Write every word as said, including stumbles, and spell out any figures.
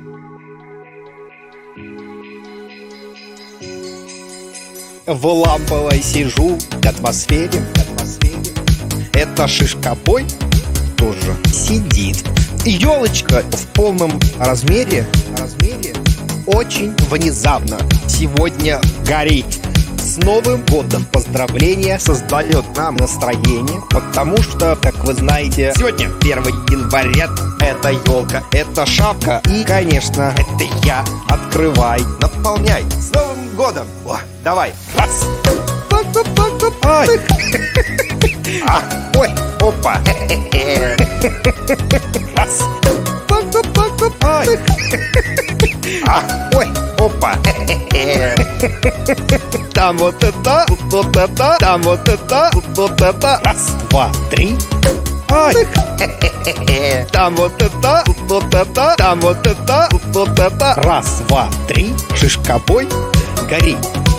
В ламповой сижу в атмосфере, в атмосфере. Это шишкобой тоже сидит. Елочка в полном размере, размере очень внезапно сегодня горит. С Новым годом поздравления создает нам настроение, потому что, как вы знаете, сегодня первое января. Это елка, это шапка и, конечно, это я. Открывай, наполняй. С Новым годом! О, давай, раз. Ай. А, ой, опа. Раз. Ай. А, ой, опа. Там вот это, вот это, там вот это, вот это. Раз, два, три. Ай. Там вот это, вот это, там вот это, вот это. Раз, два, три. Шишкобой, гори.